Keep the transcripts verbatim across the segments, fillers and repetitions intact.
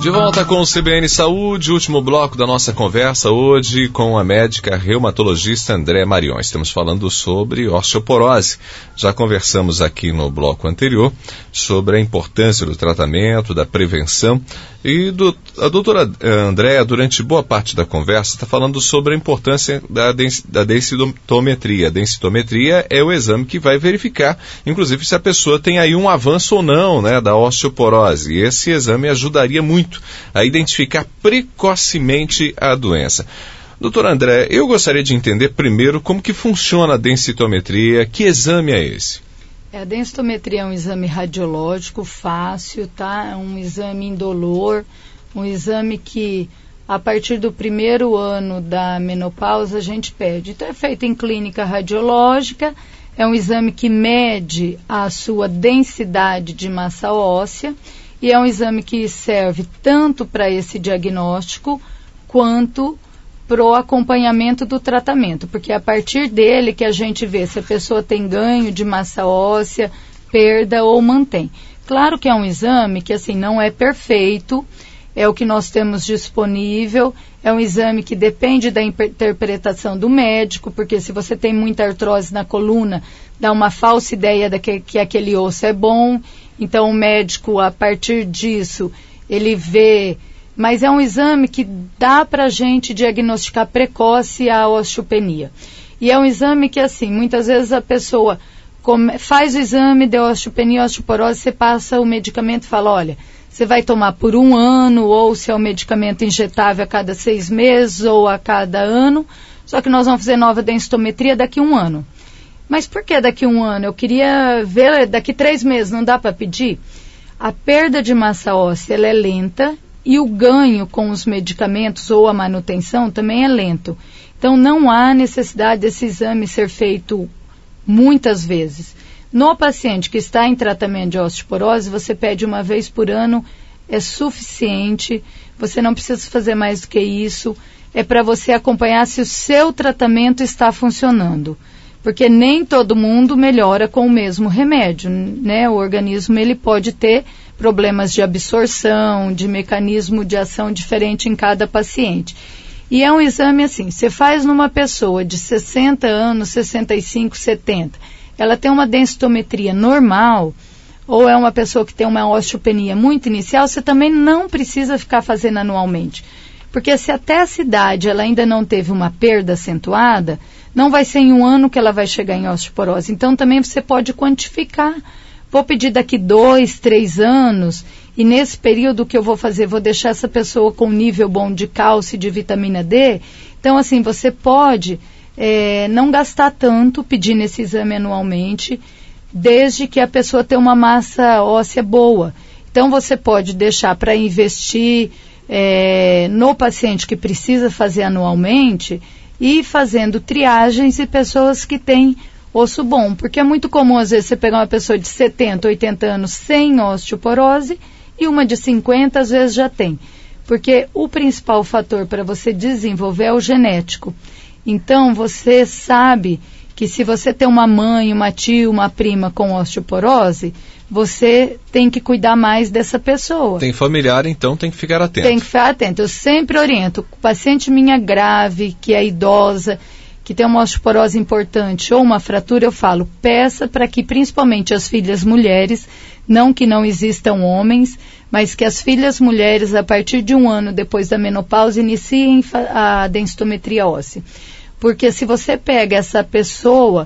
De volta com o C B N Saúde, último bloco da nossa conversa hoje com a médica reumatologista Andréa Marion. Estamos falando sobre osteoporose. Já conversamos aqui no bloco anterior sobre a importância do tratamento, da prevenção. E do, a doutora Andréa, durante boa parte da conversa, está falando sobre a importância da, dens, da densitometria. A densitometria é o exame que vai verificar, inclusive, se a pessoa tem aí um avanço ou não, né, da osteoporose. E esse exame ajudaria muito a identificar precocemente a doença. Doutora André, eu gostaria de entender primeiro como que funciona a densitometria, que exame é esse? A densitometria é um exame radiológico fácil, tá? É um exame indolor, um exame que a partir do primeiro ano da menopausa a gente pede. Então é feito em clínica radiológica, é um exame que mede a sua densidade de massa óssea e é um exame que serve tanto para esse diagnóstico quanto para o acompanhamento do tratamento, porque é a partir dele que a gente vê se a pessoa tem ganho de massa óssea, perda ou mantém. Claro que é um exame que assim não é perfeito, é o que nós temos disponível, é um exame que depende da interpretação do médico, porque se você tem muita artrose na coluna, dá uma falsa ideia de que, que aquele osso é bom, então o médico, a partir disso, ele vê, mas é um exame que dá para a gente diagnosticar precoce a osteopenia. E é um exame que, assim, muitas vezes a pessoa come, faz o exame de osteopenia, osteoporose, você passa o medicamento e fala, olha, você vai tomar por um ano, ou se é um medicamento injetável a cada seis meses, ou a cada ano, só que nós vamos fazer nova densitometria daqui a um ano. Mas por que daqui a um ano? Eu queria ver daqui três meses, não dá para pedir? A perda de massa óssea ela é lenta e o ganho com os medicamentos ou a manutenção também é lento. Então não há necessidade desse exame ser feito muitas vezes. No paciente que está em tratamento de osteoporose, você pede uma vez por ano, é suficiente, você não precisa fazer mais do que isso, é para você acompanhar se o seu tratamento está funcionando. Porque nem todo mundo melhora com o mesmo remédio, né? O organismo ele pode ter problemas de absorção, de mecanismo de ação diferente em cada paciente. E é um exame assim, você faz numa pessoa de sessenta anos, sessenta e cinco, setenta, ela tem uma densitometria normal, ou é uma pessoa que tem uma osteopenia muito inicial, você também não precisa ficar fazendo anualmente. Porque se até essa idade ela ainda não teve uma perda acentuada, não vai ser em um ano que ela vai chegar em osteoporose. Então também você pode quantificar. Vou pedir daqui dois, três anos, e nesse período que eu vou fazer, vou deixar essa pessoa com um nível bom de cálcio e de vitamina D. Então assim, você pode é, não gastar tanto pedindo esse exame anualmente, desde que a pessoa tenha uma massa óssea boa. Então você pode deixar para investir é, no paciente que precisa fazer anualmente e fazendo triagens e pessoas que têm osso bom, porque é muito comum às vezes você pegar uma pessoa de setenta, oitenta anos sem osteoporose e uma de cinquenta às vezes já tem, porque o principal fator para você desenvolver é o genético. Então você sabe que se você tem uma mãe, uma tia, uma prima com osteoporose, você tem que cuidar mais dessa pessoa. Tem familiar, então tem que ficar atento. Tem que ficar atento. Eu sempre oriento, paciente minha grave, que é idosa, que tem uma osteoporose importante ou uma fratura, eu falo, peça para que principalmente as filhas mulheres, não que não existam homens, mas que as filhas mulheres, a partir de um ano depois da menopausa, iniciem a densitometria óssea. Porque se você pega essa pessoa,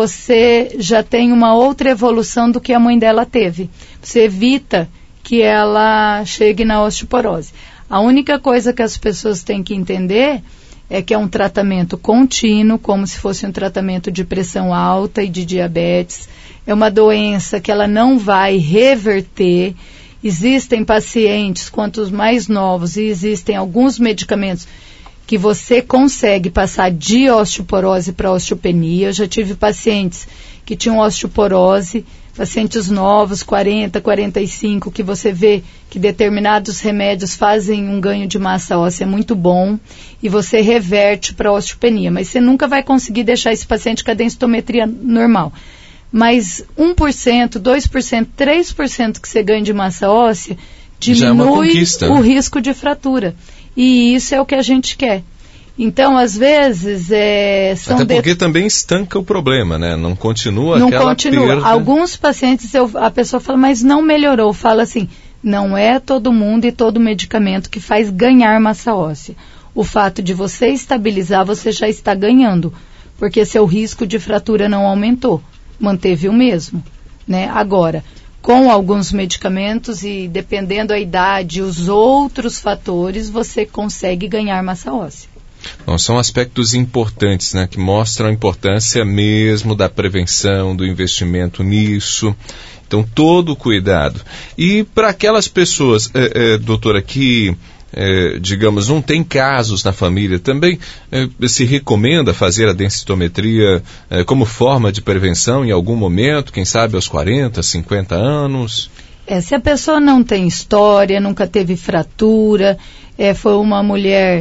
você já tem uma outra evolução do que a mãe dela teve. Você evita que ela chegue na osteoporose. A única coisa que as pessoas têm que entender é que é um tratamento contínuo, como se fosse um tratamento de pressão alta e de diabetes. É uma doença que ela não vai reverter. Existem pacientes, quanto mais novos, e existem alguns medicamentos que você consegue passar de osteoporose para osteopenia. Eu já tive pacientes que tinham osteoporose, pacientes novos, quarenta, quarenta e cinco, que você vê que determinados remédios fazem um ganho de massa óssea muito bom e você reverte para a osteopenia. Mas você nunca vai conseguir deixar esse paciente com a densitometria normal. Mas um por cento, dois por cento, três por cento que você ganha de massa óssea, diminui o risco de fratura. E isso é o que a gente quer. Então, às vezes, é, são... Até porque de... também estanca o problema, né? Não continua não aquela continua. perda. Alguns pacientes, eu, a pessoa fala, mas não melhorou. Fala assim, não é todo mundo e todo medicamento que faz ganhar massa óssea. O fato de você estabilizar, você já está ganhando, porque seu risco de fratura não aumentou, manteve o mesmo, né? Agora, com alguns medicamentos e dependendo da idade e os outros fatores, você consegue ganhar massa óssea. Bom, são aspectos importantes, né, que mostram a importância mesmo da prevenção, do investimento nisso. Então, todo o cuidado. E para aquelas pessoas, é, é, doutora, que, é, digamos, não tem casos na família, também é, se recomenda fazer a densitometria é, como forma de prevenção em algum momento, quem sabe aos quarenta, cinquenta anos? É, se a pessoa não tem história, nunca teve fratura, é, foi uma mulher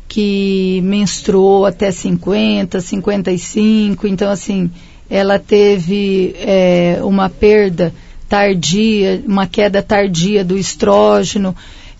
que menstruou até cinquenta, cinquenta e cinco, então assim, ela teve é, uma perda tardia, uma queda tardia do estrógeno,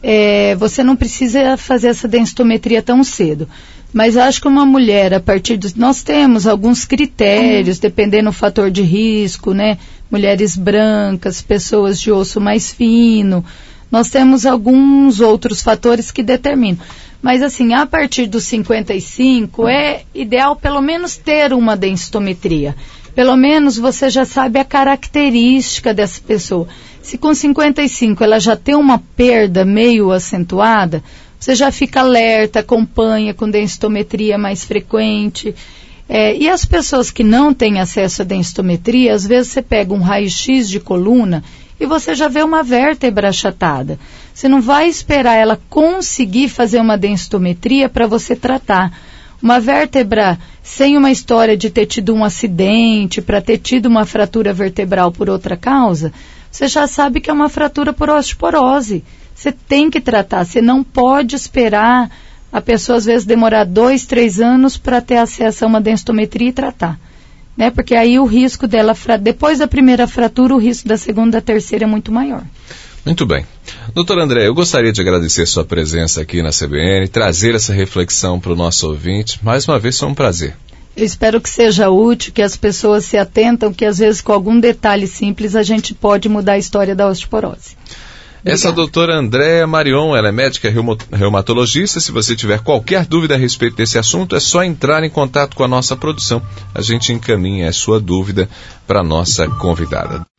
é, você não precisa fazer essa densitometria tão cedo. Mas eu acho que uma mulher, a partir dos... Nós temos alguns critérios, dependendo do fator de risco, né? Mulheres brancas, pessoas de osso mais fino, nós temos alguns outros fatores que determinam. Mas assim, a partir dos cinquenta e cinco é ideal pelo menos ter uma densitometria. Pelo menos você já sabe a característica dessa pessoa. Se com cinquenta e cinco ela já tem uma perda meio acentuada, você já fica alerta, acompanha com densitometria mais frequente. É, e as pessoas que não têm acesso à densitometria, às vezes você pega um raio-x de coluna e você já vê uma vértebra achatada. Você não vai esperar ela conseguir fazer uma densitometria para você tratar. Uma vértebra sem uma história de ter tido um acidente, para ter tido uma fratura vertebral por outra causa, você já sabe que é uma fratura por osteoporose. Você tem que tratar, você não pode esperar a pessoa às vezes demorar dois, três anos para ter acesso a uma densitometria e tratar. Né? Porque aí o risco dela, depois da primeira fratura, o risco da segunda e da terceira é muito maior. Muito bem. Doutor André, eu gostaria de agradecer sua presença aqui na C B N, trazer essa reflexão para o nosso ouvinte. Mais uma vez, foi um prazer. Eu espero que seja útil, que as pessoas se atentam, que às vezes com algum detalhe simples a gente pode mudar a história da osteoporose. Essa doutora Andréa Marion, ela é médica reumatologista. Se você tiver qualquer dúvida a respeito desse assunto, é só entrar em contato com a nossa produção. A gente encaminha a sua dúvida para a nossa convidada.